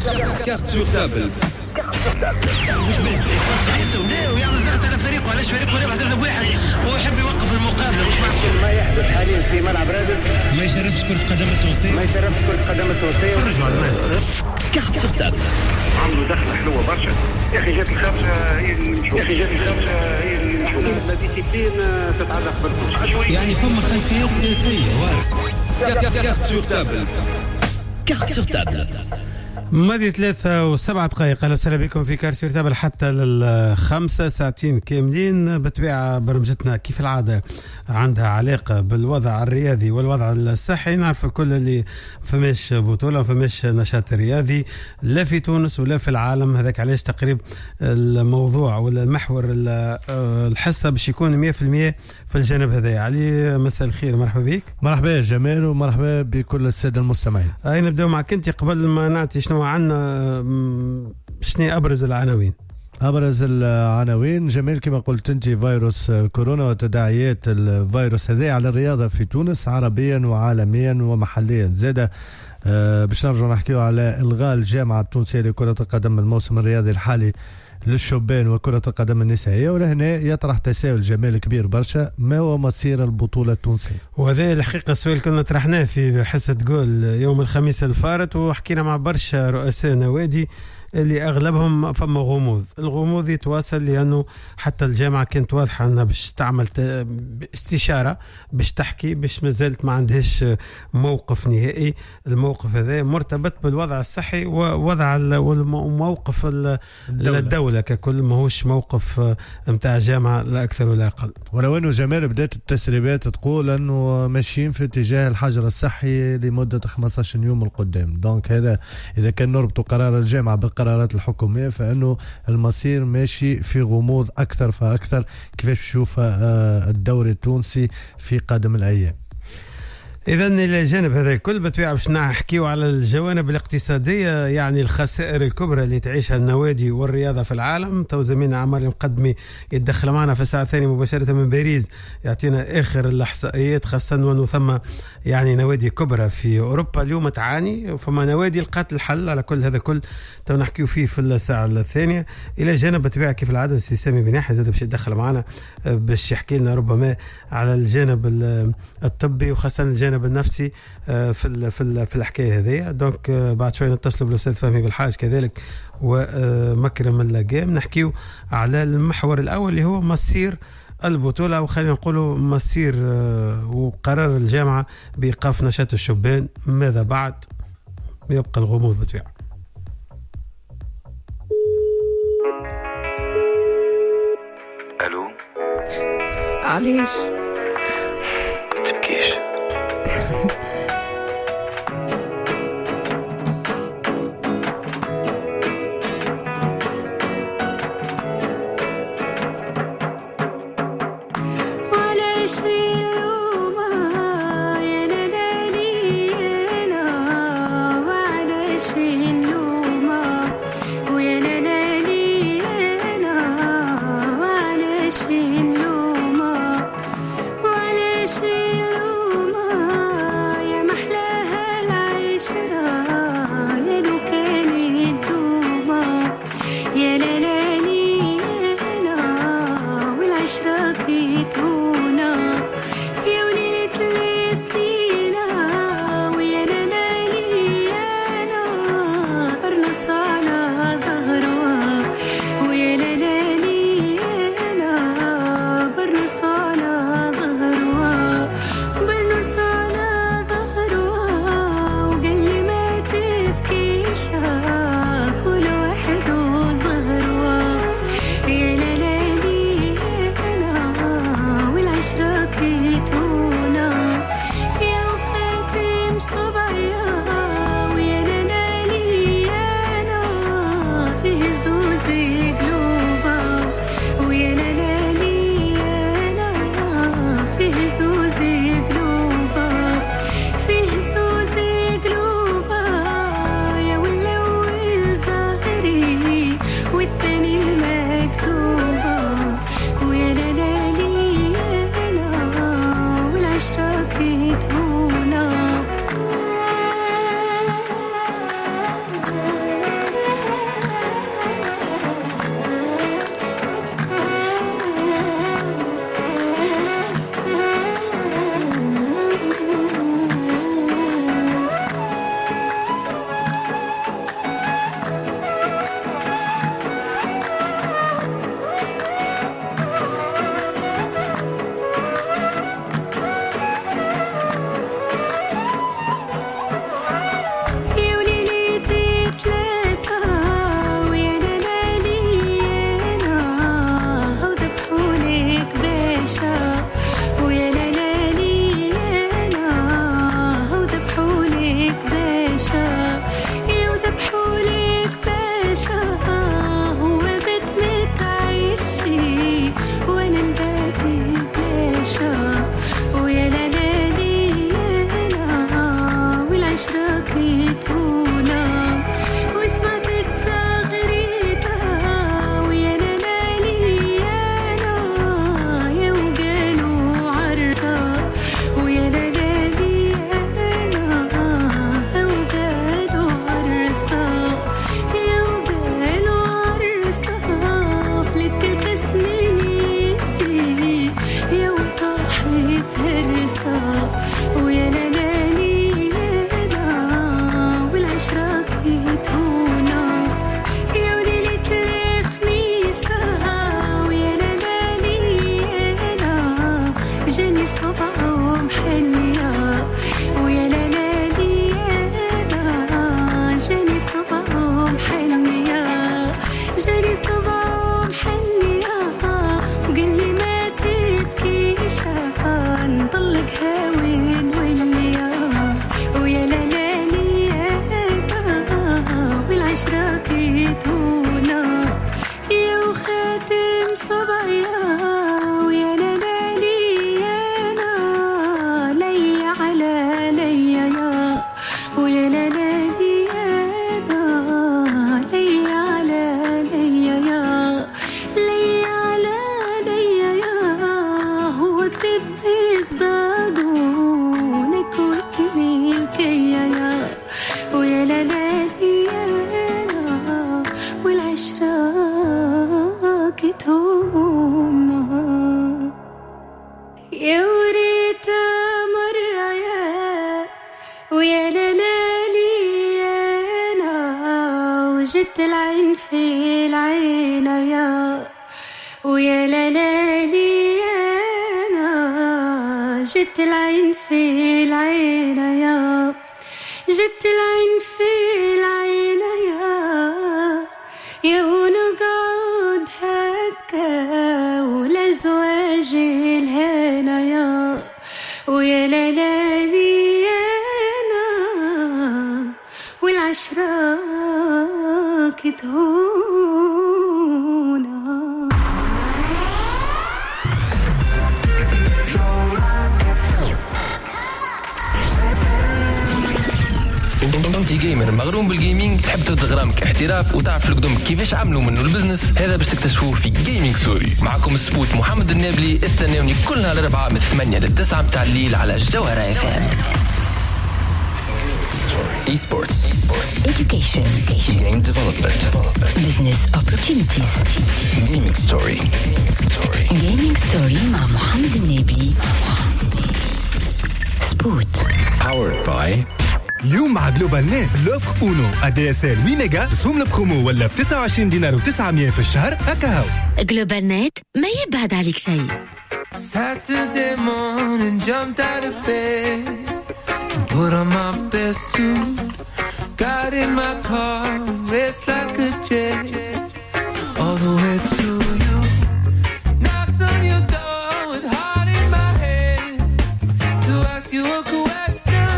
كارت سور تابل. مش بيتوسع انت ويعمل 3000 فريق وعلاش فريق ولا واحد بواحد هو يحب يوقف المقابله. مش معقول ما يحدث حاليا في ملعب رادس ما يشرفش كرة قدم التونسية، ما يشرفش كرة قدم التونسية. فرجوا على الناس. كارت سور تابل. عملوا دخله حلوه برشا يا اخي. جات الخمسه هي اللي نشوف الديسيبلين تتعلق بالكوش يعني فما خلفيات سياسية وارد. كارت سور تابل. كارت سور تابل. ماضي 3 و7 دقائق. اهلا وسهلا بكم في كارت سور تابل حتى لل5 ساعتين كاملين. بالطبيعه برمجتنا كيف العاده عندها علاقه بالوضع الرياضي والوضع الصحي. نعرف الكل اللي فماش بطوله فماش نشاط رياضي لا في تونس ولا في العالم. هذاك علاش تقريب الموضوع ولا المحور الحصه باش يكون 100% في الجانب هذا. علي مساء الخير، مرحبا بك. مرحبا يا جمال ومرحبا بكل الساده المستمعين. نبداو معك انت قبل ما نعطي شنو عندنا. شنو ابرز العناوين؟ ابرز العناوين جمال كما قلت انت فيروس كورونا وتداعيات الفيروس هذا على الرياضه في تونس عربيا وعالميا ومحليا. زاده باش نرجعوا نحكيو على الغاء الجامعه التونسيه لكره القدم الموسم الرياضي الحالي للشبان وكرة القدم النسائية. ولهنا يطرح تساؤل جمال كبير برشا، ما هو مصير البطولة التونسية؟ وهذا الحقيقة السؤال كنا طرحناه في حصة جول يوم الخميس الفارط، وحكينا مع برشا رؤساء نوادي اللي أغلبهم فما غموض. الغموض يتواصل لأنه حتى الجامعة كانت واضحة أنها باش تعمل استشارة باش تحكي باش مازالت ما عندهاش موقف نهائي. الموقف هذا مرتبط بالوضع الصحي ووضع وموقف الدولة ككل، ما هوش موقف متاع جامعة لا أكثر ولا أقل. ولو أنه جمال بدأت التسريبات تقول أنه ماشيين في اتجاه الحجر الصحي لمدة 15 يوم القدام. دونك هذا إذا كان نربط قرار الجامعة بالقرارات الحكومية فإنه المصير ماشي في غموض أكثر فأكثر. كيفاش تشوف الدوري التونسي في قادم الأيام؟ إذن إلى جانب هذا الكل بطبيعة باش نحكيو على الجوانب الاقتصادية، يعني الخسائر الكبرى اللي تعيشها النوادي والرياضة في العالم. تو زميلنا عمار المقدمي يتدخل معنا في الساعة الثانية مباشرة من باريس يعطينا آخر الإحصائيات، خاصة وأنه ثم يعني نوادي كبرى في أوروبا اليوم تعاني، وفما نوادي لقات الحل على كل هذا كل تو نحكيو فيه في الساعة الثانية. إلى جانب بطبيعة كيف العادة السي سامي بن يحيى زاد باش يتدخل معنا باش يحكي لنا ربما على الجانب الطبي وخاصة الجانب النفسي في الحكايه هذه. دونك بعد شوي نتصلوا بالاستاذ فهمي بالحاج كذلك ومكرم اللاقام نحكيو على المحور الاول اللي هو مصير البطوله، وخلينا نقولوا مصير وقرار الجامعه بايقاف نشاط الشبان. ماذا بعد؟ يبقى الغموض بطبيعه. الو علاش تبكيش؟ كتونا يا وخاتم صبايا ويا لالي انا لي على لي يا ويا لالي انا لي على لي يا لي على لي يا هو تبس باقونك وتميل كيا يا ويا لالي انا والعشرة كتونا يا وريتا مرة يا ويا لالي انا وجدت العين في العين يا ويا لالي انا جدت العين في العين يا جدت العين في العين يا ونقعد هكا ولزواجي الهنا يا ويا لالي انا والعشرة كتهونا انت جيمر مغروم بالجيمنج تحب تغرامك احتراف وتعرف لقدام كيفاش عملوا منه البزنس هذا باش تكتشفوه في جيمنج ستوري. معكم السبوت محمد النابلي استناوني كل نهار الاربعاء من 8 ل 9 متاع الليل على الجوهرة FM. Esports, education, game development, business opportunities, gaming story. gaming story مع محمد النابلي. سبوت Powered by اليوم مع جلوبال نت لوفر اونو ادي اس ال 8 ميجا رسوم البرومو ولا ب 29 دينار و900 في الشهر هكا هاو. جلوبال نت ما يبعد عليك شيء. Saturday morning jumped out of bed and put on my best suit, got in my car and raced like a jet all the way to you, knocked on your door with heart in my head to ask you a question.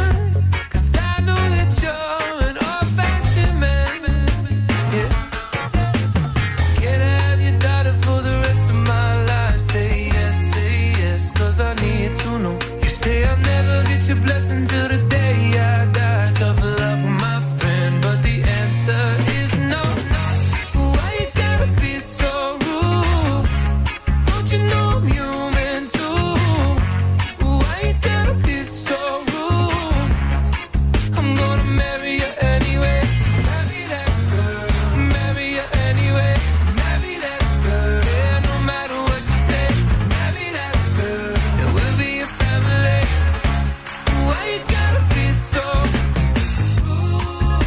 Blessing till the day I die. Tough love with my friend, but the answer is no. Why you gotta be so rude? Don't you know I'm human too? Why you gotta be so rude? I'm gonna marry you anyway. Marry that girl. Marry you anyway. Marry that girl. Yeah, no matter what you say. Marry that girl. And we'll be a family. Why you gotta be so rude?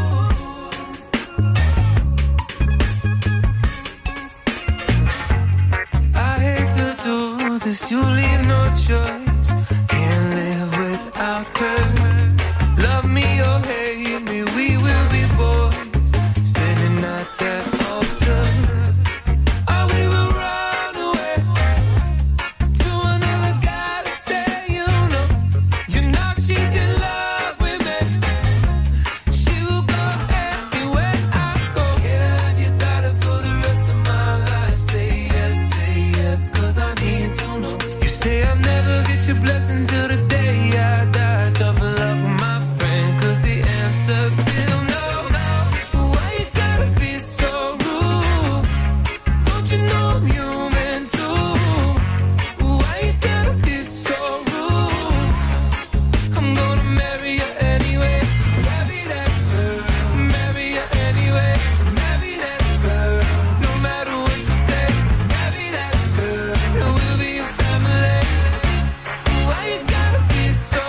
I hate to do this, you leave no choice. Can't live without her. Love me or hate me, we will be boys. Standing at that altar. Or we will run away to another guy to say you know. You know she's in love with me. She will go anywhere I go. Can I have your daughter for the rest of my life? Say yes, 'cause I need to know. You say I'll never get your blessing till the day I die. Tough love with my friend, 'cause the answer's still no. Why you gotta be so rude? Don't you know I'm human too? Why you gotta be so rude? I'm gonna marry you anyway. Marry that girl. Marry you anyway. Marry that girl. No matter what you say. Marry that girl. And we'll be a family. Why you gotta be so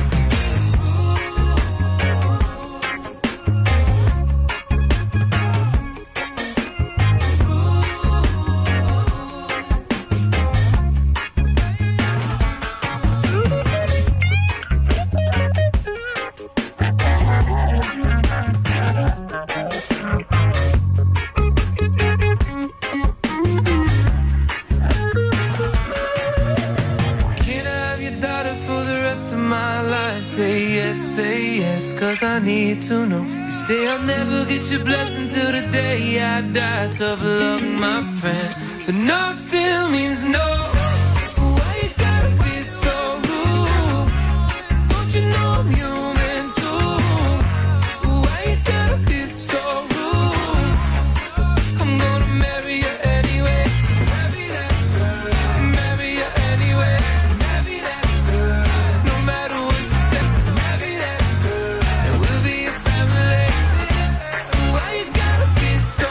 Can I have your daughter for the rest of my life? Say yes, 'cause I need to know. You say I'll never get your blessing till the day I die. Tough luck, my friend, but no still means no. Why you gotta be so rude? Don't you know I'm human too? Why you gotta be so rude? I'm gonna marry you anyway. Marry that girl. Marry you anyway. Marry that girl. No matter what you say. Marry that girl. And we'll be a family. Why you gotta be so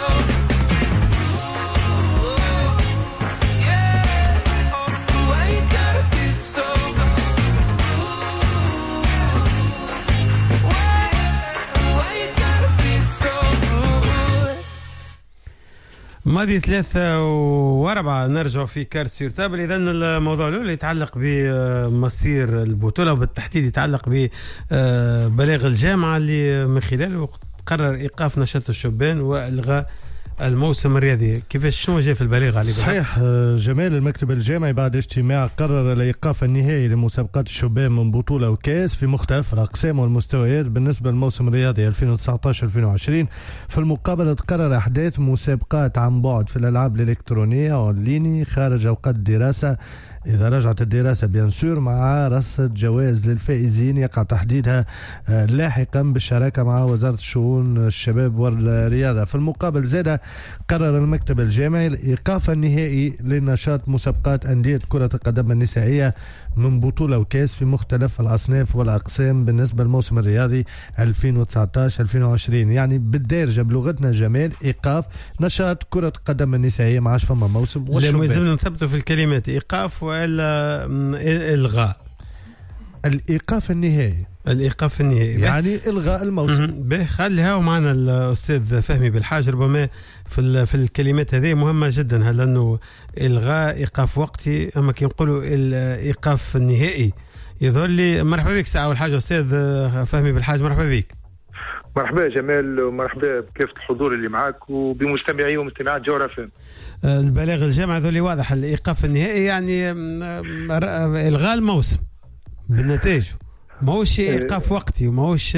rude? Yeah. Why you gotta be so rude? Why you gotta be so rude? ماضي 3 و4 نرجع في كارت سيرتابل. إذا الموضوع الأول يتعلق بمصير البطولة وبالتحديد يتعلق ببلاغ الجامعة اللي من خلاله قرر إيقاف نشاط الشبان وإلغاء الموسم الرياضي. كيفاش شنو جاء في البلاغ علي؟ صحيح جمال، المكتب الجامعي بعد اجتماع قرر الإيقاف النهائي لمسابقات الشبان من بطولة وكاس في مختلف الأقسام والمستويات بالنسبة للموسم الرياضي 2019-2020. في المقابل تقرر أحداث مسابقات عن بعد في الألعاب الإلكترونية أونلاين خارج أوقات الدراسة إذا رجعت الدراسة بيان سور، مع رصد جوائز للفائزين يقع تحديدها لاحقا بالشراكة مع وزارة الشؤون الشباب والرياضة. في المقابل زاد قرر المكتب الجامعي الإيقاف النهائي لنشاط مسابقات أندية كرة القدم النسائية من بطولة وكاس في مختلف الأصناف والأقسام بالنسبة للموسم الرياضي 2019-2020. يعني بالدارجة بلغتنا جمال إيقاف نشاط كرة القدم النسائية، ما عادش فما موسم. لازم نثبتوا في الكلمات إيقاف ولا إلغاء. الإيقاف النهائي، الإيقاف النهائي يعني إلغاء الموسم. خليها. ومعنا الأستاذ فهمي بالحاج، ربما في الكلمات هذه مهمة جدا، هل أنه إلغاء إيقاف وقتي أما كي نقولوا الإيقاف النهائي يظهر لي. مرحبا بك ساعة والحاجة أستاذ فهمي بالحاج، مرحبا بك. مرحبا جمال، ومرحبا بكافة الحضور اللي معاك وبمستمعي ومستمعات جوهرة فهم. البلاغ الجامعة ذولي واضح، الإيقاف النهائي يعني إلغاء الموسم بالنتائج، ماهوش إيقاف وقتي وماهوش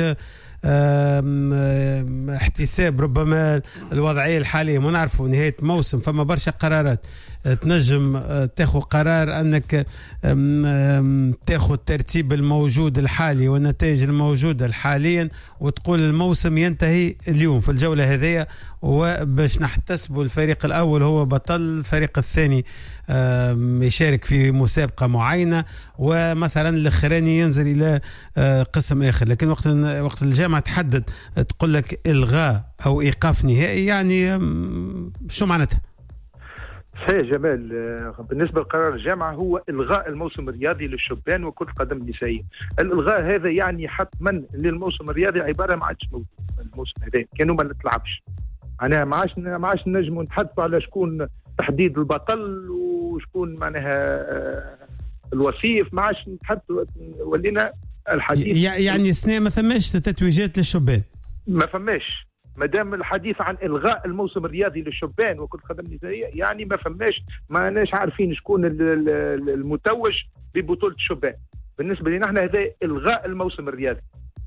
احتساب ربما الوضعية الحالية. ما نعرفوا نهاية موسم، فما برشا قرارات تنجم تاخذ قرار أنك تاخذ الترتيب الموجود الحالي والنتائج الموجودة حاليا وتقول الموسم ينتهي اليوم في الجولة هذه، وباش نحتسبوا الفريق الأول هو بطل، الفريق الثاني يشارك في مسابقة معينة، ومثلا الأخراني ينزل إلى قسم آخر. لكن وقت الجامعة تحدد تقول لك إلغاء أو إيقاف نهائي، يعني شو معناتها؟ صحيح جمال، بالنسبة لقرار الجامعة هو إلغاء الموسم الرياضي للشبان وكرة القدم النسائية. الإلغاء هذا يعني حتما للموسم الرياضي عبارة ما عادش موجود. الموسم هذا كانوا ما نتلعبش، معناها ما عادش نجموا نتحدثوا على شكون تحديد البطل وشكون معناها الوصيف، ما عادش نتحدثوا، ولينا الحديث يعني سنة ما ثماش تتويجات للشبان، ما فماش. ما دام الحديث عن إلغاء الموسم الرياضي للشبان وكرة القدم النسائية يعني ما فماش، ما ناش عارفين شكون المتوج ببطولة الشبان. بالنسبة لنا احنا هذا إلغاء الموسم الرياضي.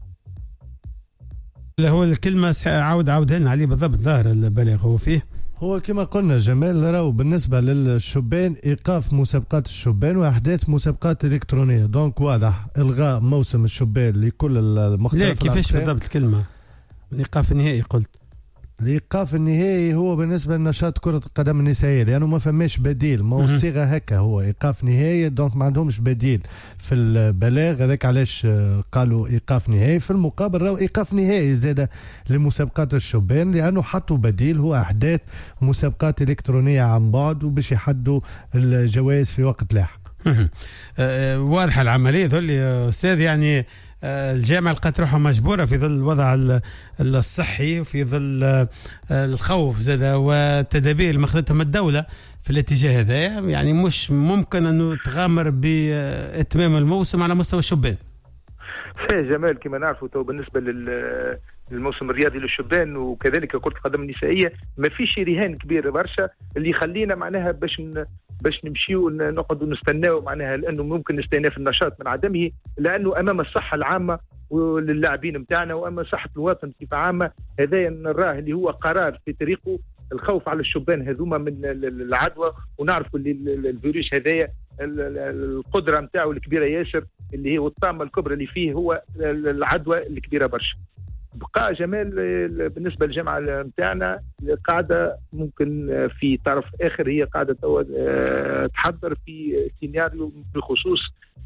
هو الكلمة عاودها لنا عليه بالضبط، ظاهر البلاغ هو فيه. هو كما قلنا جمال، راهو بالنسبة للشبان إيقاف مسابقات الشبان وأحداث مسابقات إلكترونية، دونك واضح إلغاء موسم الشبان لكل المختلف. لا كيفاش بالضبط الكلمة؟ الإيقاف النهائي قلت. الإيقاف النهائي هو بالنسبة لنشاط كرة القدم النسائية، لأنه ما فماش بديل، ما هو الصيغة هكا، هو إيقاف نهائي، دونك ما عندهمش بديل في البلاغ هذاك، علاش قالوا إيقاف نهائي. في المقابل راهو إيقاف نهائي زاد لمسابقات الشبان، لأنه حطوا بديل هو أحداث مسابقات إلكترونية عن بعد وباش يحدوا الجوائز في وقت لاحق. واضحة العملية ذولي يا أستاذ. يعني الجامعة لقت روحها مجبورة في ظل الوضع الصحي وفي ظل الخوف زاد والتدابير اللي ماخذتهم الدولة في الاتجاه هذا، يعني مش ممكن أنه تغامر بإتمام الموسم على مستوى الشبان. صحيح جمال، كما نعرفوا تو بالنسبة للموسم الرياضي للشبان وكذلك كرة القدم النسائية ما فيش رهان كبير برشا اللي يخلينا معناها باش نمشيو نقعدوا نستناو، معناها لأنه ممكن نستنى في النشاط من عدمه، لأنه أمام الصحة العامة وللاعبين نتاعنا واما صحه الوطن بصفه عامه. هذا نراه اللي هو قرار في طريقه الخوف على الشبان هذوما من العدوى، ونعرفوا اللي الفيروس هذايا القدره نتاعو الكبيره ياسر اللي هي والطامه الكبرى اللي فيه هو العدوى الكبيره برشا. بقى جمال بالنسبه للجامعه نتاعنا قاعده ممكن في طرف اخر هي قاعده تحضر في سيناريو بخصوص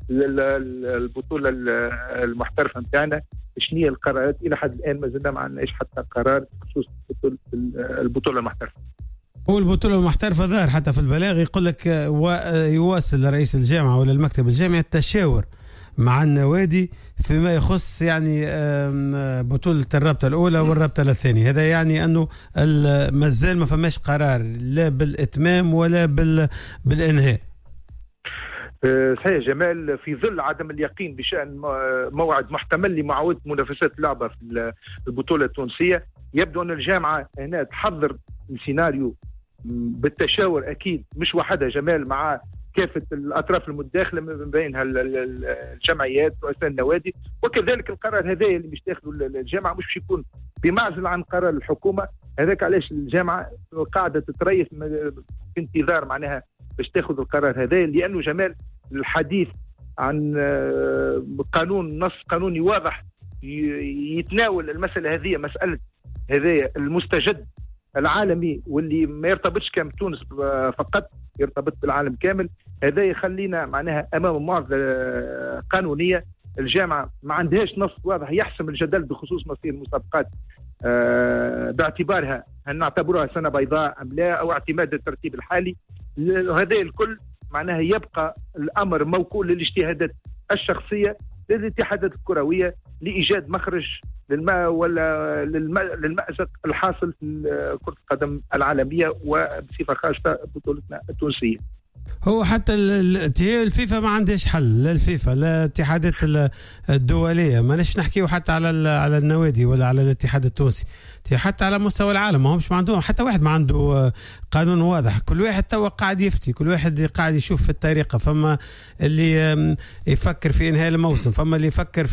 البطوله المحترفه نتاعنا. شنو هي القرارات؟ الى حد الان ما زلنا ما عندناش حتى قرار بخصوص البطوله المحترفه. هو البطوله المحترفه ظاهر حتى في البلاغ يقول لك يواصل رئيس الجامعه ولا المكتب الجامعي التشاور مع النوادي فيما يخص يعني بطولة الرابطة الأولى والرابطة الثانية. هذا يعني أنه مازال ما فماش قرار لا بالإتمام ولا بالإنهاء. صحيح جمال، في ظل عدم اليقين بشأن موعد محتمل لمعاودة منافسات اللعبة في البطولة التونسية، يبدو أن الجامعة هنا تحضر السيناريو بالتشاور أكيد مش وحدها جمال مع كافة الأطراف المتداخلة من بينها الجمعيات رؤساء النوادي، وكذلك القرار هذا اللي مش تاخذه الجامعة مش يكون بمعزل عن قرار الحكومة. هذاك علاش الجامعة قاعدة تتريث في انتظار معناها باش تاخذ القرار هذا، لأنه جمال الحديث عن قانون نص قانوني واضح يتناول المسألة هذه، مسألة هذا المستجد العالمي واللي ما يرتبطش كم تونس فقط، يرتبط بالعالم كامل. هذا يخلينا معناها امام معضله قانونيه. الجامعه ما عندهاش نص واضح يحسم الجدل بخصوص مصير المسابقات باعتبارها هل نعتبرها سنه بيضاء ام لا، او اعتماد الترتيب الحالي. هذا الكل معناها يبقى الامر موكول للاجتهادات الشخصيه للاتحادات الكرويه لايجاد مخرج ولا للمأزق الحاصل في كرة القدم العالمية وبصفة خاصة بطولتنا التونسية. هو حتى الفيفا ما عندهاش حل، لا الفيفا لا الاتحادات الدولية، ما نش نحكيه حتى على النوادي ولا على الاتحاد التونسي، حتى على مستوى العالم ما همش ما عندهم حتى واحد ما عنده قانون واضح. كل واحد تو قاعد يفتي، كل واحد قاعد يشوف في الطريقة. فما اللي يفكر في انهاء الموسم، فما اللي يفكر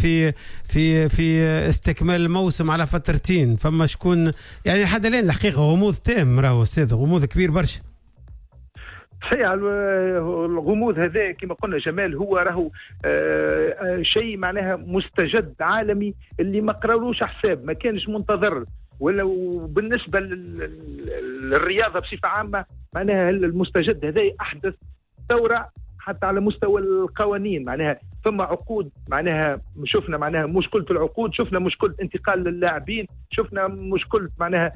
في استكمال الموسم على فترتين، فما شكون يعني لحد الان الحقيقة غموض تام، راهو استاذ غموض كبير برشا. صحيح، الغموض هذا كما قلنا جمال هو راهو شيء معناها مستجد عالمي اللي ما قرروش حساب، ما كانش منتظر. ولو بالنسبه للرياضه بصفه عامه معناها المستجد هذا احدث ثوره حتى على مستوى القوانين. معناها ثم عقود معناها شفنا معناها مشكله العقود، شفنا مشكله انتقال للاعبين، شفنا مشكله معناها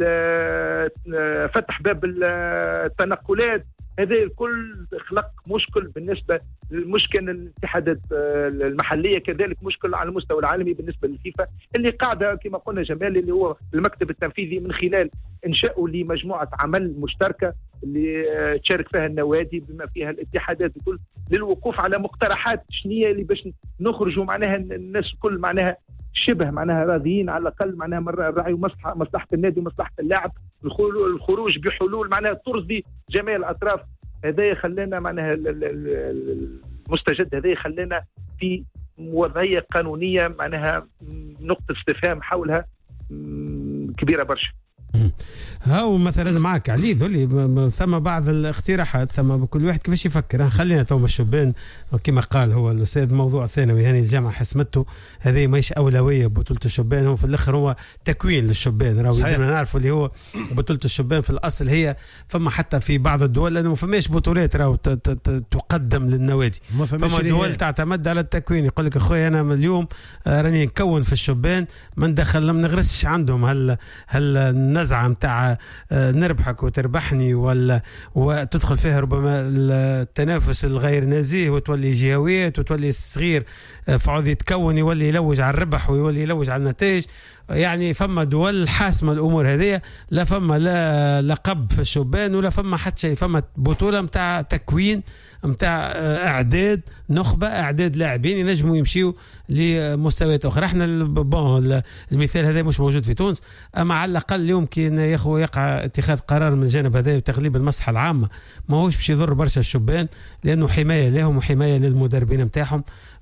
فتح باب التنقلات. هذا الكل خلق مشكل بالنسبه للمشكل الاتحادات المحليه، كذلك مشكل على المستوى العالمي بالنسبه للفيفا اللي قاعده كما قلنا جمال اللي هو المكتب التنفيذي من خلال انشاؤه لمجموعه عمل مشتركه اللي تشارك فيها النوادي بما فيها الاتحادات الكل للوقوف على مقترحات شنيه اللي باش نخرجوا معناها الناس الكل معناها شبه معناها راضيين على الاقل معناها راعي مصلحه النادي ومصلحه اللاعب، الخروج بحلول معناها ترضي جميع الاطراف. هذا خلانا معناها المستجد هذا خلانا في وضعيه قانونيه معناها نقطه استفهام حولها كبيره برشا. هاو مثلا معك علي ذولي ثم بعض الاقتراحات، ثم كل واحد كيفاش يفكر. خلينا تو الشبان كما قال هو الاستاذ موضوع ثانوي، يعني الجامعه حسمته هذه ماهيش اولويه. بطوله الشبان هو في الاخر هو تكوين للشبان، راهو لازم نعرفوا اللي هو بطوله الشبان في الاصل هي فما حتى في بعض الدول لانه ما فماش بطولات راهو تقدم للنوادي، فما دول تعتمد على التكوين. يقول لك اخويا انا اليوم راني نكون في الشبان ما ندخل ما نغرسش عندهم هل النزعه نتاع نربحك وتربحني وتدخل فيها ربما التنافس الغير نزيه وتولي جهويات وتولي الصغير فعوض يتكون يولي يلوج على الربح ويولي يلوج على النتائج. يعني فما دول حاسمة الأمور هذه، لا فما لا لقب في الشبان ولا فما حتى شيء، فما بطولة متاع تكوين متاع إعداد نخبة، إعداد لاعبين ينجموا يمشيوا لمستويات أخرى. احنا المثال هذا مش موجود في تونس، أما على الأقل اليوم كي يقع اتخاذ قرار من الجانب هذا وتغليب المصلحة العامة ما هوش باش يضر برشا الشبان، لأنه حماية لهم وحماية للمدربين متاعهم.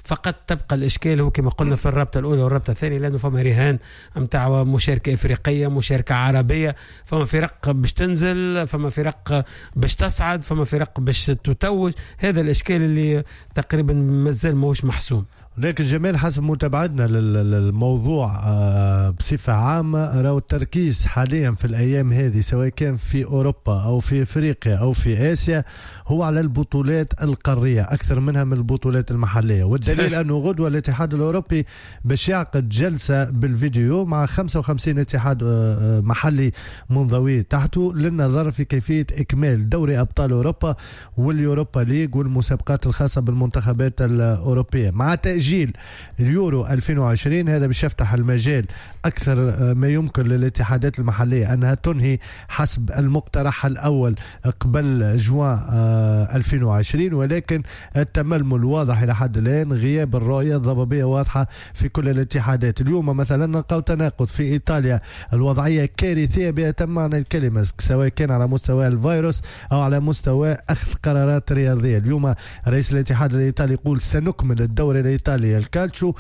فقط تبقى الاشكال هو كما قلنا في الرابطه الاولى والرابطه الثانيه، لانه فما رهان نتاع مشاركه افريقيه، مشاركه عربيه، فما فرق باش تنزل، فما فرق باش تصعد، فما فرق باش تتوج. هذا الاشكال اللي تقريبا مازال ماهوش محسوم. لكن جمال حسب متابعتنا للموضوع بصفة عامة، راهو التركيز حاليا في الأيام هذه سواء كان في أوروبا أو في أفريقيا أو في آسيا هو على البطولات القارية أكثر منها من البطولات المحلية. والدليل أنه غدوة الاتحاد الأوروبي باش يعقد جلسة بالفيديو مع 55 اتحاد محلي منضوي تحته للنظر في كيفية إكمال دوري أبطال أوروبا واليوروبا ليج والمسابقات الخاصة بالمنتخبات الأوروبية مع تأجيل اليورو 2020. هذا باش يفتح المجال أكثر ما يمكن للاتحادات المحلية أنها تنهي حسب المقترح الأول قبل جوان 2020، ولكن التململ واضح إلى حد الآن، غياب الرؤية الضبابية واضحة في كل الاتحادات. اليوم مثلا نلقاو تناقض في إيطاليا، الوضعية كارثية بأتم معنى الكلمة، سواء كان على مستوى الفيروس أو على مستوى أخذ قرارات رياضية. اليوم رئيس الاتحاد الإيطالي يقول سنكمل الدوري الإيطالي الكالتشو.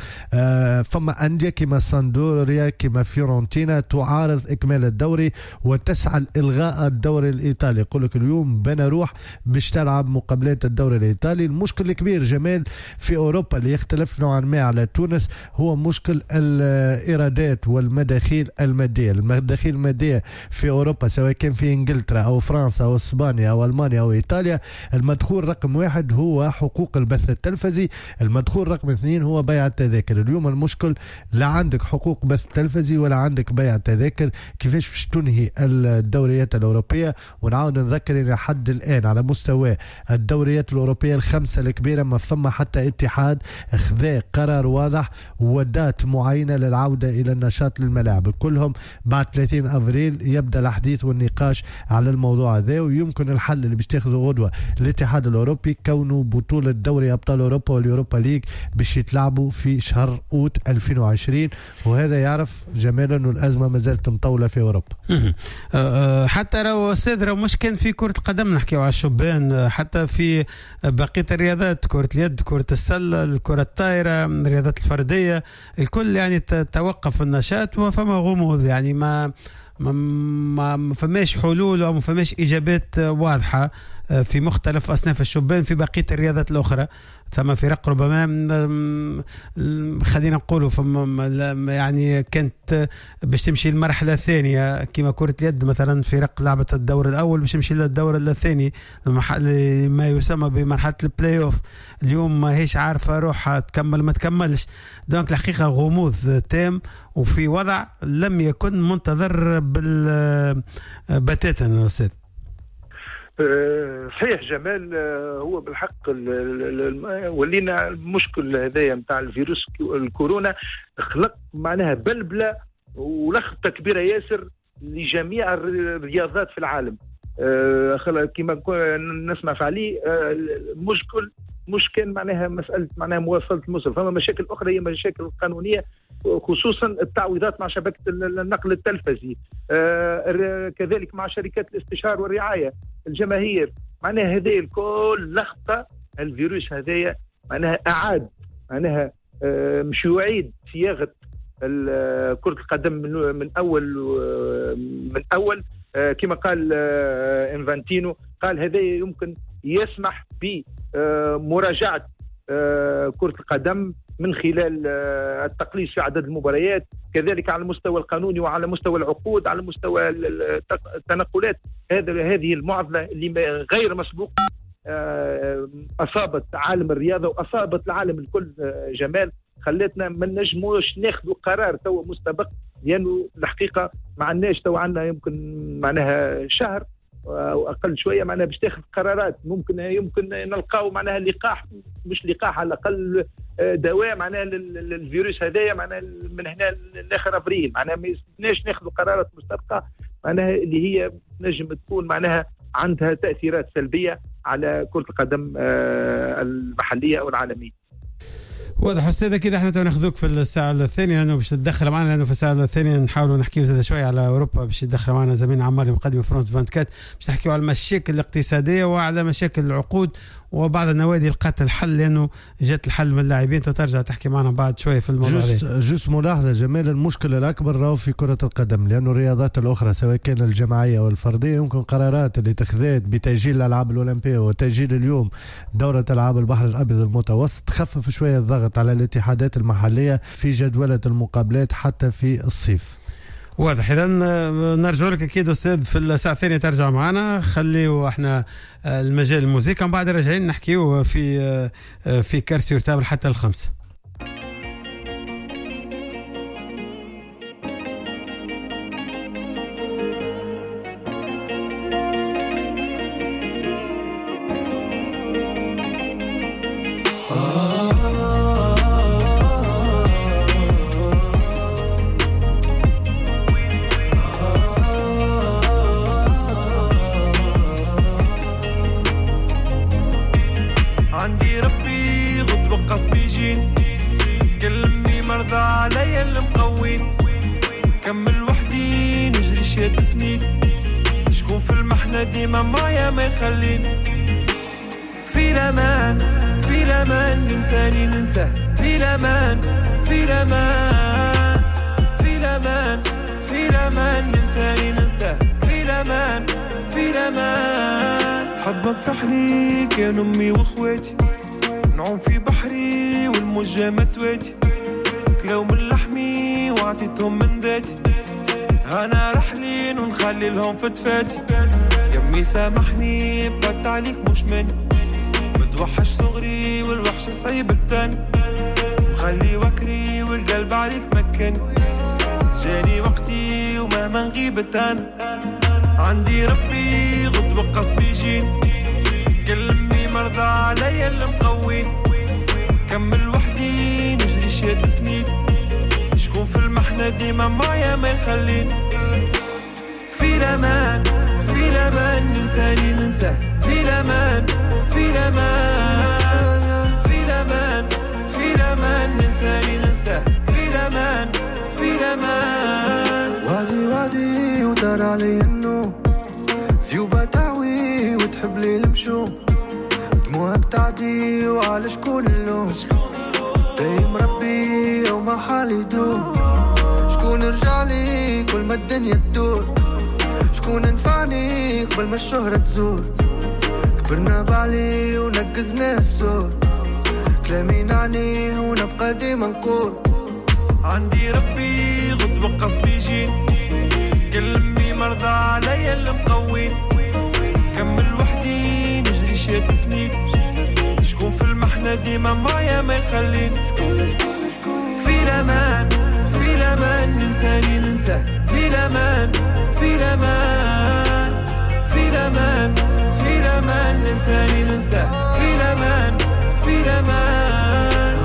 فما أندية كما ساندوريا كما فيورنتينا تعارض إكمال الدوري وتسعى لإلغاء الدوري الإيطالي. يقول لك اليوم بنا روح باش تلعب مقابلات الدوري الإيطالي. المشكل الكبير جمال في أوروبا اللي يختلف نوعا ما على تونس هو مشكل الإيرادات والمداخيل المادية. المداخيل المادية في أوروبا سواء كان في إنجلترا أو فرنسا أو إسبانيا أو ألمانيا أو إيطاليا، المدخول رقم 1 هو حقوق البث التلفزي، المدخول رقم 2 هو بيع التذاكر. اليوم المشكل لا عندك حقوق بث تلفزي ولا عندك بيع تذاكر، كيفاش باش تنهي الدوريات الأوروبية؟ ونعاود نذكر إلى حد الآن على مستوى الدوريات الأوروبية الخمسة الكبيرة ما ثم حتى اتحاد اخذ قرار واضح ودات معينة للعودة إلى النشاط للملاعب كلهم بعد 30 أفريل. يبدأ الحديث والنقاش على الموضوع هذا، ويمكن الحل اللي باش تاخذه غدوة الاتحاد الأوروبي كونه بطولة دوري أبطال أوروبا واليوروبا ليج باش يتلعبوا في شهر أوت 2020. وهذا يعرف جمال أنه الأزمة ما زالت مطولة في أوروبا. حتى لو سيد مش كان في كرة قدم نحكيو على الشبان، حتى في بقية الرياضات، كرة اليد، كرة السلة، الكرة الطائرة، الرياضات الفردية، الكل يعني توقف النشاط وفما غموض، يعني ما فماش حلول وما فماش إجابات واضحة في مختلف أصناف الشبان. في بقية الرياضات الأخرى ثم فرق ربما خلينا نقولوا يعني كانت باش تمشي المرحلة الثانية كما كرة اليد مثلا، فرق لعبت الدور الأول باش تمشي للدور الثاني ما يسمى بمرحلة البلاي أوف. اليوم ما هيش عارفة روحها تكمل ما تكملش. دونك الحقيقة غموض تام وفي وضع لم يكن منتظر بتاتا أستاذ. صحيح جمال، هو بالحق ولينا المشكل هذايا نتاع الفيروس الكورونا خلق معناها بلبلة ولخبطة كبيرة ياسر لجميع الرياضات في العالم. كما نسمع فعلي المشكل مش كان معناها مسألة معناها مواصلة الموصل، فما مشاكل أخرى هي مشاكل قانونية، خصوصا التعويضات مع شبكة النقل التلفزي، كذلك مع شركات الاستشار والرعاية، الجماهير. معناها هذه الكل لخبطة الفيروس هذايا معناها أعاد معناها مش يعيد صياغة كرة القدم من أول كما قال إنفانتينو، قال هذا يمكن يسمح بمراجعة كرة القدم من خلال التقليص في عدد المباريات، كذلك على المستوى القانوني وعلى مستوى العقود، على مستوى التنقلات. هذه المعضلة اللي غير مسبوقة أصابت عالم الرياضة وأصابت العالم الكل جمال، خلتنا ما نجموش ناخذ قرار تو مستبق، لأنه الحقيقة ما عندناش تو عندنا يمكن معناها شهر أو أقل شوية معناها باش تاخذ قرارات. يمكن نلقاو معناها لقاح، مش لقاح على الأقل دواء معناها للفيروس هذايا معناها من هنا لاخر أبريل. معناها ما يستناش ناخذ قرارات مستبقة معناها اللي هي نجم تكون معناها عندها تأثيرات سلبية على كرة القدم المحلية أو العالمية. واضح أستاذ. كده احنا ناخذوك في الساعة الثانية لأنه باش تدخل معنا، لأنه في الساعة الثانية نحاولوا نحكيو زاد شوية على أوروبا باش يدخل معنا زميلنا عمار المقدم فرانس 24 باش نحكيو على المشاكل الاقتصادية وعلى مشاكل العقود وبعض النوادي لقات الحل لانه جات الحل من اللاعبين. ترجع تحكي معنا بعد شويه في الموضوع هذا. جوست ملاحظه جمال، المشكله الاكبر راهو في كره القدم، لانه الرياضات الاخرى سواء كان الجماعيه والفرديه يمكن قرارات اللي اتخذت بتاجيل الالعاب الاولمبيه وتاجيل اليوم دوره العاب البحر الابيض المتوسط تخفف شويه الضغط على الاتحادات المحليه في جدوله المقابلات حتى في الصيف. واضح. إذا نرجع لك أكيد أستاذ في الساعة الثانية ترجع معنا. خليه احنا المجال الموسيقى من بعد راجعين نحكيه في كرسي يرتابل حتى 5. عندي ربي غد وقص بيجين قلبي مرضى عليا المقوين كمل وحدي نجري شاد فنيد شكون في المحنة ديما معايا ما يخلين في الأمان في الأمان ننساني ننساه في الأمان في الأمان في الأمان في الأمان ننساني ننساه في الأمان في الأمان حب مفتحني كان أمي وأخواتي نعوم في بحري والموجة متواتي كلاو من لحمي وعطيتهم من ذاتي أنا رحلين ونخلي لهم فتفاتي يمي سامحني بقت عليك مش مني متوحش صغري والوحش صعيب كتاني مخلي وكري والقلب عليك مكني جاني وقتي ومهما نغيب تاني عندي ربي غد وقص بيجين قلبي مرضى عليا المقوين كمل وحدي نجري شاد فنيد شكون في المحنة ديما معايا ما يخلين في الأمان في الأمان ننساني ننساه في الأمان في الأمان في الأمان في الأمان ننساني ننساه في الأمان في الأمان وادي وادي ودار علي النوم زيوبة تعوي وتحب لي المشوم دموع بتعدي وعلى شكون اللوم دايم ربي وما حالي دوم شكون رجع لي كل ما الدنيا تدور شكون نفعني قبل ما الشهرة تزور كبرنا بعلي ونقزنا الزور كلامي نعنيه ونبقى ديما نقول عندي ربي غد وقص بيجين قلبي مرضى عليا المقوين كمل وحدي نجري شاد فنيد شكون في المحنة ديما معايا ما يخلين في الأمان في الأمان ننساني ننساه في الأمان في الأمان في الأمان في الأمان ننساني ننساه في الأمان في الأمان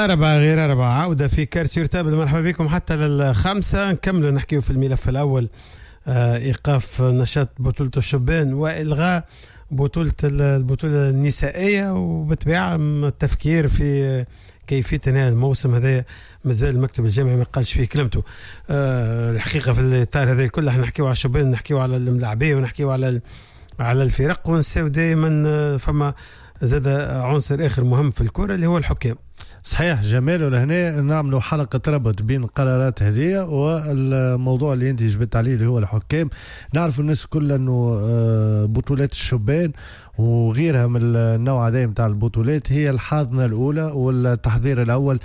الأربعة غير أربعة عودة في كارتير تابل. مرحبا بكم حتى للخمسة. نكمل نحكيه في الملف الأول، إيقاف نشاط بطولة الشبان وإلغاء البطولة النسائية، وبالطبيعة التفكير في كيفية تنهي الموسم هذا مازال المكتب الجامعي ما قالش فيه كلمته. الحقيقة في الإطار هذا الكل احنا نحكيو على الشبان، نحكيو على الملاعبية، ونحكيو على الفرق، ونساو دائما فما زاد عنصر آخر مهم في الكرة اللي هو الحكام. صحيح جمال، ولهنا نعملوا حلقة ربط بين القرارات هذه والموضوع اللي انت جبت عليه اللي هو الحكام. نعرف الناس كل انه بطولات الشبان وغيرها من النوع هذا نتاع البطولات هي الحاضنة الأولى والتحضير الأول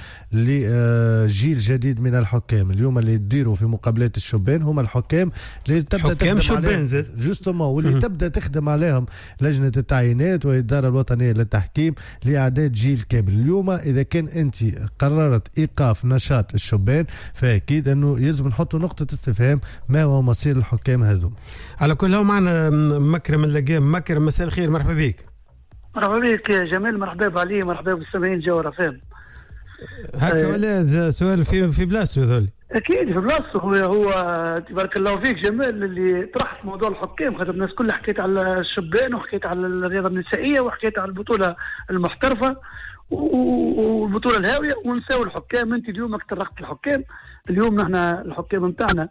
لجيل جديد من الحكام. اليوم اللي يديروا في مقابلات الشبان هم الحكام اللي تبدأ تخدم عليهم جوستومون، واللي تبدأ تخدم عليهم لجنة التعيينات والإدارة الوطنية للتحكيم لإعداد جيل كامل. اليوم إذا كان أنت قررت إيقاف نشاط الشبان فأكيد أنه يلزم نحطوا نقطة استفهام ما هو مصير الحكام هذو. على كل هو معنا مكرم اللقام. مكرم مساء الخير، مرحبا بك. مرحبا بك يا جمال، مرحبا بعلي، مرحبا بالسامعين جوهر فهم. هكا ولا سؤال في بلاصه هذول؟ اكيد في بلاصه. هو تبارك الله فيك جمال اللي طرحت موضوع الحكام، خاطر الناس كلها حكيت على الشبان وحكيت على الرياضه النسائيه وحكيت على البطوله المحترفه والبطوله الهاويه ونساو الحكام. انت اليوم طرحت الحكام. اليوم نحن الحكام نتاعنا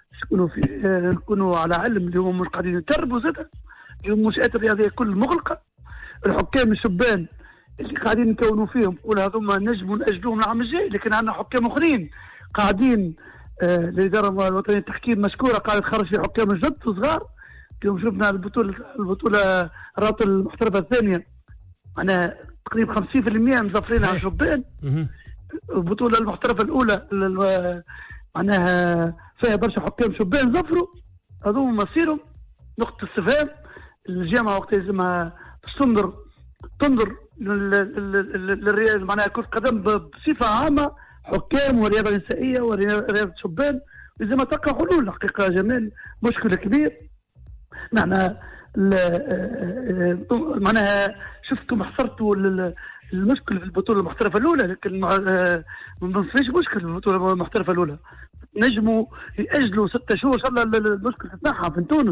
نكونوا على علم اليوم مش قاعدين يتدربوا زاد. اليوم المنشآت الرياضيه كل مغلقه. الحكام الشبان اللي قاعدين نكونوا فيهم ولا هذوما نجموا نأجلوهم العام الجاي، لكن عندنا حكام اخرين قاعدين. الاداره الوطنيه للتحكيم مشكوره قاعده تخرج في حكام جد صغار. اليوم شفنا البطوله الرابطه المحترفه الثانيه معناها تقريبا 50% مزفرين على الشبان. البطوله المحترفه الاولى معناها فيها برشا حكام شبان زفروا. هذوما مصيرهم نقطه استفهام. الجامعه وقت لازمها تنظر للرياضه معناها كرة قدم بصفه عامه، حكام ورياضه نسائيه ورياضه شبان، لازم تلقى حلول. حقيقه جمال مشكله كبير. نحن معناها شفتم حصرتوا المشكله في البطوله المحترفه الاولى، لكن ما فيش مشكله في البطوله المحترفه الاولى. نجموا ياجلوا 6 شهور ان شاء الله المشكله تتنحى في تونس.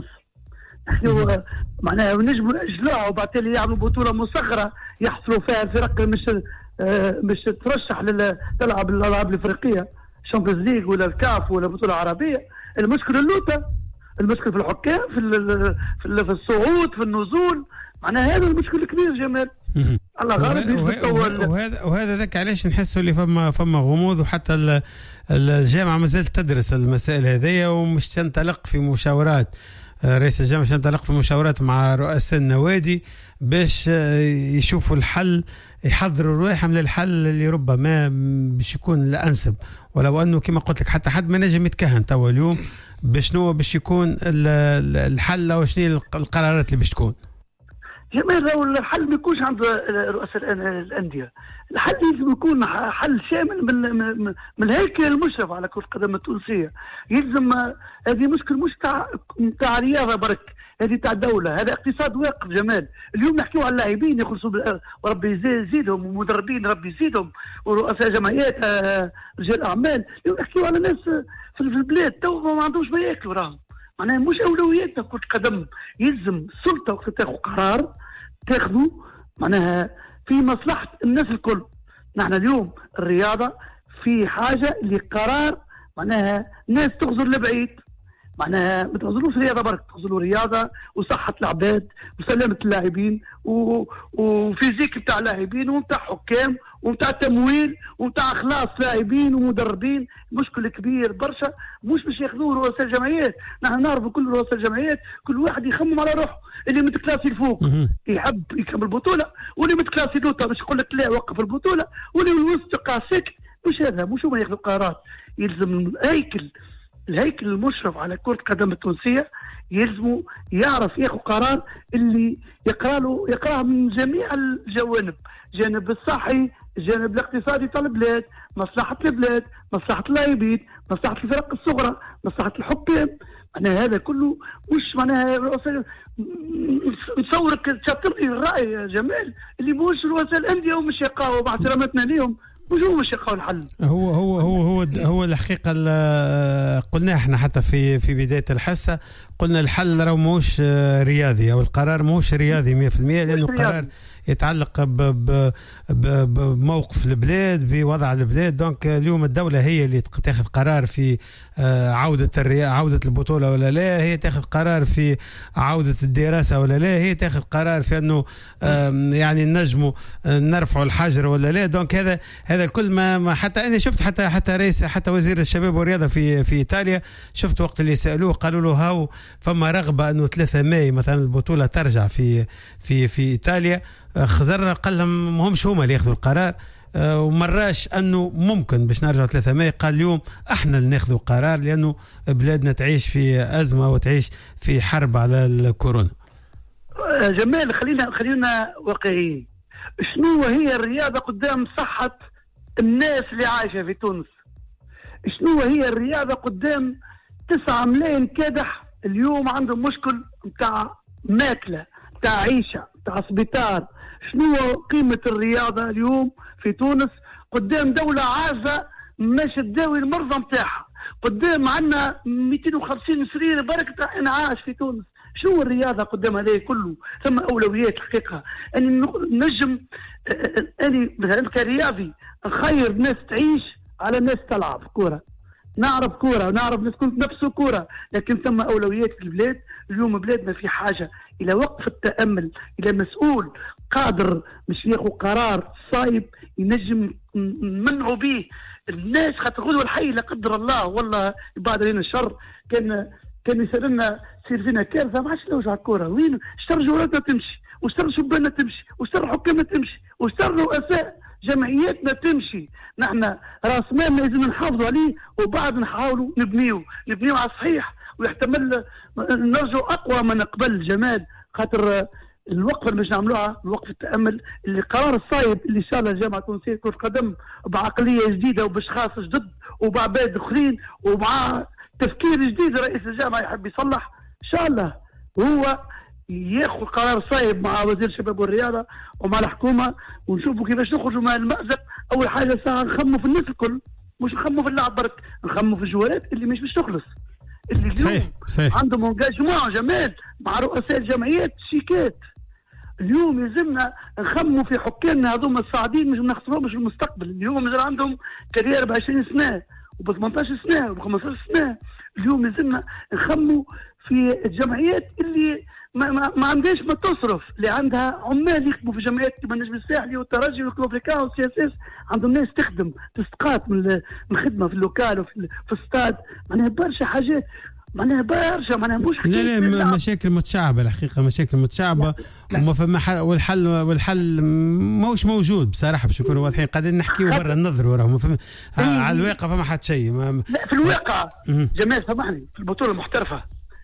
معناها نجموا يأجلوها وبعدين يعملوا بطوله مصغره يحصلوا فيها الفرق مش ترشح تلعب الالعاب الافريقيه الشامبيونز ليج ولا الكاف ولا بطوله عربيه. المشكله اللوطه، المشكله في الحكام في الصعود في النزول. معناها هذا المشكل الكبير جمال. الله غالب. وهذا ذاك علاش نحسوا اللي فما غموض، وحتى الجامعه ما زالت تدرس المسائل هذيا ومش تنطلق في مشاورات. رئيس الجامعه تنطلق في مشاورات مع رؤساء النوادي باش يشوفوا الحل، يحضروا روحهم للحل اللي ربما باش يكون الانسب. ولو انه كما قلت لك حتى حد ما نجم يتكهن توا اليوم بشنو باش يكون الحل او شنو القرارات اللي باش تكون. جمال لو الحل ما يكونش عند رؤساء الانديه، الحل لازم يكون حل شامل من الهيكل المشرف على كرة القدم التونسيه. يلزم هذه مشكله مش تاع رياضه برك، هذه تاع دوله، هذا اقتصاد واقف جمال. اليوم نحكيو على اللاعبين يخلصوا وربي يزيدهم، ومدربين ربي يزيدهم، ورؤساء جمعيات رجال اعمال. اليوم نحكيو على ناس في البلاد تو ما عندهمش ما ياكلوا راهم. معناها مش اولوياتنا كرة قدم. يلزم السلطه وقت تاخذ قرار تاخذوا معناها في مصلحه الناس الكل. نحن اليوم الرياضه في حاجه لقرار معناها ناس تغزر لبعيد. معناها ما تغزلوش رياضه برك، تغزلوا رياضه وصحه العباد وسلامه اللاعبين وفيزيك بتاع اللاعبين ومتاع حكام ومتاع تمويل ومتاع اخلاص لاعبين ومدربين. مشكل كبير برشا مش باش ياخذوه رؤساء الجمعيات. نحن نعرفوا كل رؤساء الجمعيات كل واحد يخمم على روحه. اللي متكلاسي الفوق يحب يكمل البطوله، واللي متكلاسي دوتا باش يقول لك لا وقف البطوله، واللي الوسط يقع ساكت. مش هذا، مش هما ياخذوا قرارات. يلزم الهيكل المشرف على كرة القدم التونسية يلزموا يعرف ياخذ قرار اللي يقراه من جميع الجوانب، جانب الصحي، الجانب الاقتصادي تاع البلاد، مصلحة البلاد، مصلحة اللاعبين، مصلحة الفرق الصغرى، مصلحة الحكام. معناها هذا كله مش معناها نصورك تشطرني الرأي يا جمال اللي مش رؤساء الأندية ومش يقاوموا مع احتراماتنا ليهم مش يلقاو الحل. هو الحقيقه قلنا احنا حتى في بدايه الحصه قلنا الحل راه موش رياضي او القرار موش رياضي 100% لانه قرار يتعلق بموقف البلاد بوضع البلاد. دونك اليوم الدولة هي اللي تاخذ قرار في عودة البطولة ولا لا، هي تاخذ قرار في عودة الدراسة ولا لا، هي تاخذ قرار في أنه يعني نجموا نرفعوا الحجر ولا لا. دونك هذا الكل ما حتى أنا شفت حتى وزير الشباب والرياضة في إيطاليا شفت وقت اللي سألوه قالوا له هاو فما رغبة أنه 3 ماي مثلا البطولة ترجع في إيطاليا. خزر قال لهم همش هما اللي ياخذوا القرار ومراش انه ممكن باش نرجعوا 3 ماي. قال اليوم احنا اللي ناخذوا قرار لانه بلادنا تعيش في ازمه وتعيش في حرب على الكورونا. جمال خلينا واقعيين. شنو هي الرياضه قدام صحه الناس اللي عايشه في تونس؟ شنو هي الرياضه قدام 9 ملايين كادح اليوم عندهم مشكل نتاع ماكله نتاع عيشه نتاع سبيطار؟ شنو قيمة الرياضة اليوم في تونس قدام دولة عازة مش تداوي المرضى نتاعها، قدام عندنا 250 سرير بركة انعاش في تونس؟ شنو الرياضة قدام هذا كله؟ ثم أولويات الحقيقة أني نجم أني مثلا كرياضي نخير ناس تعيش على ناس تلعب كورة، نعرف كورة ونعرف ناس كنت نفسه كورة، لكن ثم أولويات البلاد. اليوم بلادنا في حاجة إلى وقف التأمل، إلى مسؤول قادر مش ياخذ قرار صايب ينجم نمنعوا به الناس. خاطر غدوة الحي لا قدر الله والله بعد علينا الشر كان يصير لنا يصير فينا كارثة. ما عادش نوجع الكورة وين؟ اشتر جولاتنا تمشي، واشتر شباننا تمشي، واشتر حكامنا تمشي، واشتر رؤساء جمعياتنا تمشي. نحن راس مالنا لازم نحافظوا عليه وبعد نحاولوا نبنيو على الصحيح ويحتمل نرجعوا اقوى من قبل. جمال خاطر الوقفه اللي باش نعملوها وقف التامل اللي قرار الصايب اللي ان شاء الله الجامعه التونسيه كره قدم بعقليه جديده وباشخاص جدد وبعباد اخرين ومع تفكير جديد. رئيس الجامعه يحب يصلح ان شاء الله هو ياخذ قرار صايب مع وزير الشباب والرياضه ومع الحكومه ونشوفوا كيفاش نخرجوا من المأزق. اول حاجه ساعه نخموا في الناس الكل، مش نخموا في اللعب برك، نخموا في الجوالات اللي مش باش تخلص، اللي اليوم عندهم انجاجمون جمال مع رؤساء الجمعيات شيكات. اليوم يلزمنا نخموا في حكامنا هذوما الصاعدين مش نخسروهم في المستقبل. اليوم يصير عندهم كارير ب 20 سنه وب 18 سنه وب 15 سنه. اليوم يلزمنا نخموا في الجمعيات اللي ما عندهاش ما تصرف، اللي عندها عمال يخدموا في جمعيات كما النجم الساحلي والترجي والكلوفريكا والسي اس اس، عندهم ناس تخدم تستقاط من الخدمه في اللوكال وفي الاستاد. معناها برشا حاجات، معناها برشا، معناها مش لا مشاكل متشعبه الحقيقه، مشاكل متشعبه وما فما والحل ماهوش موجود بصراحه باش نكونوا واضحين. قاعدين نحكيوا برا النظر وراه على الواقع فما حد شيء. لا في الواقع جمال سامحني، في البطوله المحترفه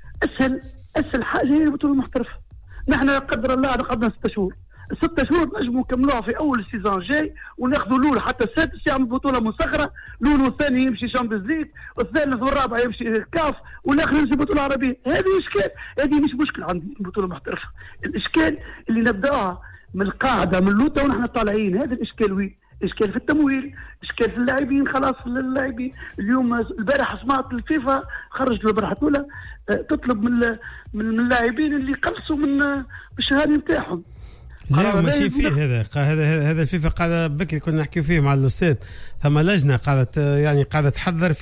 اسهل حاجه هي البطوله المحترفه. نحن لا قدر الله عقدنا 6 شهور، 6 شهور نجموا نكملوها في اول السيزون الجاي وناخذوا الاول حتى السادس يعمل بطوله مسخره، الاول والثاني يمشي شامبيونز ليج، والثالث والرابع يمشي كاف، والاخر يمشي بطوله عربيه. هذه اشكال، هذه مش مشكله عندي البطوله المحترفه. الاشكال اللي نبداها من القاعده من لوطه ونحن طالعين، هذا الاشكال وين؟ اشكال في التمويل، اشكال في اللاعبين. خلاص اللاعبين اليوم البارح سمعت الفيفا خرجت البارحه الاولى تطلب من اللاعبين اللي قلصوا من الشهاده نتاعهم. لا ماشي فيه هذا الفيفا قاعد بكري كنا نحكي فيه مع الاستاذ. ثم لجنه قاعده تحضر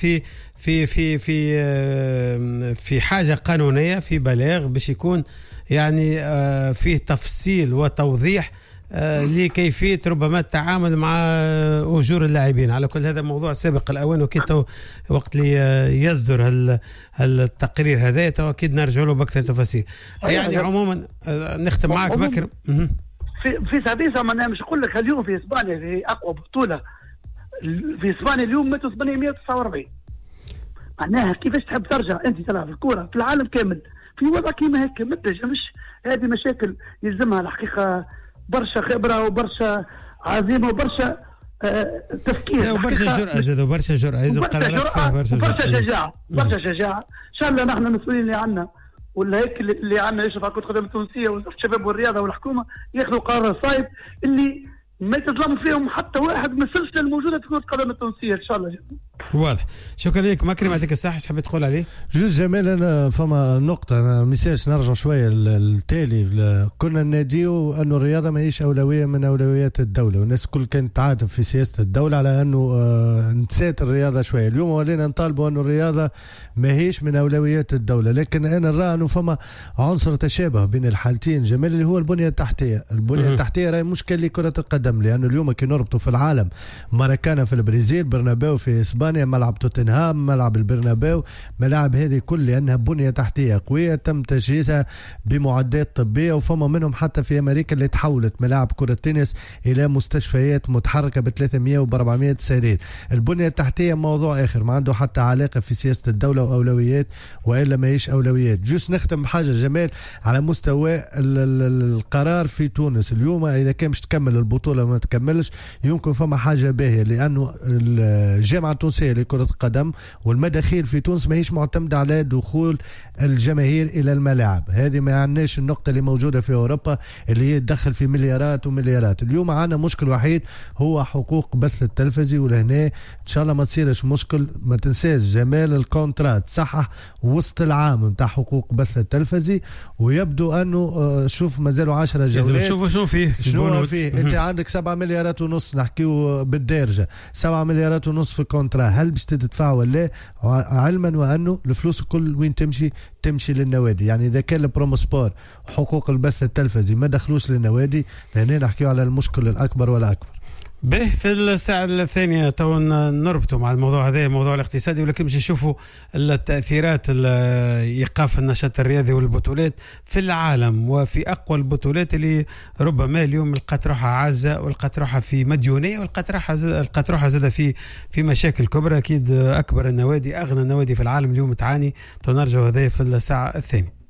في حاجه قانونيه، في بلاغ باش يكون يعني فيه تفصيل وتوضيح لكيفية ربما التعامل مع أجور اللاعبين. على كل هذا موضوع سابق الأوان، وكيد وقت اللي يصدر التقرير هذا أكيد نرجع له بأكثر تفاصيل. يعني عموما نختم معك بكر في سادسة. ما مش أقول لك اليوم في إسبانيا في أقوى بطولة في إسبانيا اليوم ماتوا 849. معناها كيفاش تحب ترجع أنت تلعب الكرة في العالم كامل في وضع كيما هيك ما تنجمش. هذه مشاكل يلزمها الحقيقة برشا خبرة وبرشا عزيمة وبرشا تفكير وبرشا جرأة جد وبرشا جرأة لازم قرارات وبرشا شجاعة. برشا شجاعة إن شاء الله. نحن المسؤولين اللي عنا ولا هيك اللي عنا يشرف على كرة القدم التونسية وزارة الشباب والرياضة والحكومة ياخذوا قرار صايب اللي ما يتظلم فيهم حتى واحد من السلسله الموجوده في كره القدم التونسيه ان شاء الله. واضح. شكرا لك مكرم، يعطيك الصحه. ايش حبيت تقول عليه؟ جوز جمال، انا فما نقطه انا مساج نرجع شويه التالي. كنا ناديو انه الرياضه ماهيش اولويه من اولويات الدوله، والناس كل كانت تعاتب في سياسه الدوله على انه نسيت الرياضه شويه. اليوم ولينا نطالبوا انه الرياضه ماهيش من اولويات الدوله، لكن انا نرى انه فما عنصر تشابه بين الحالتين جمال، اللي هو البنيه التحتيه. البنيه التحتيه راهي مشكله لكره القدم، لانه اليوم كي نربطوا في العالم ماراكانا في البرازيل، برنابيو في اسبانيا، ملعب توتنهام، ملعب البرنابيو، ملاعب هذه كل لانها بنيه تحتيه قويه تم تجهيزها بمعدات طبيه، وفما منهم حتى في امريكا اللي تحولت ملاعب كره التنس الى مستشفيات متحركه ب 300 و 400 سرير. البنيه التحتيه موضوع اخر ما عنده حتى علاقه في سياسه الدوله واولويات، والا ما هيش اولويات. جوست نختم بحاجه جمال على مستوى القرار في تونس اليوم، اذا كان مش تكمل البطوله ما تكملش، يمكن فما حاجه باهيه، لانه الجامعه التونسيه لكره القدم والمداخيل في تونس ماهيش معتمده على دخول الجماهير الى الملاعب. هذه ما يعنيش النقطه اللي موجوده في اوروبا اللي هي تدخل في مليارات ومليارات. اليوم عندنا مشكل وحيد هو حقوق بث التلفزي، ولهنا ان شاء الله ما تصيرش مشكل. ما تنساش جمال الكونترات صحح وسط العام نتاع حقوق بث التلفزي، ويبدو انه شوف مازالوا 10 جولات. شوفوا شنو فيه انت عندك 7 مليارات ونص نحكيو بالدارجه، 7 مليارات ونص في الكونترا، هل باش تدفعوا ولا؟ علما وانه الفلوس الكل وين تمشي للنوادي. يعني اذا كان البرومو سبور حقوق البث التلفزي ما دخلوش للنوادي، لهنا نحكيو على المشكل الاكبر والاكبر. به في الساعة الثانية تو نربطوا مع الموضوع هذا، الموضوع الاقتصادي، ولكن باش نشوفوا التأثيرات إيقاف النشاط الرياضي والبطولات في العالم، وفي أقوى البطولات اللي ربما اليوم لقت روحها عازة ولقت روحها في مديونية ولقت روحها زادة في مشاكل كبرى. أكيد أكبر النوادي، أغنى النوادي في العالم اليوم تعاني. تو نرجع هذا في الساعة الثانية.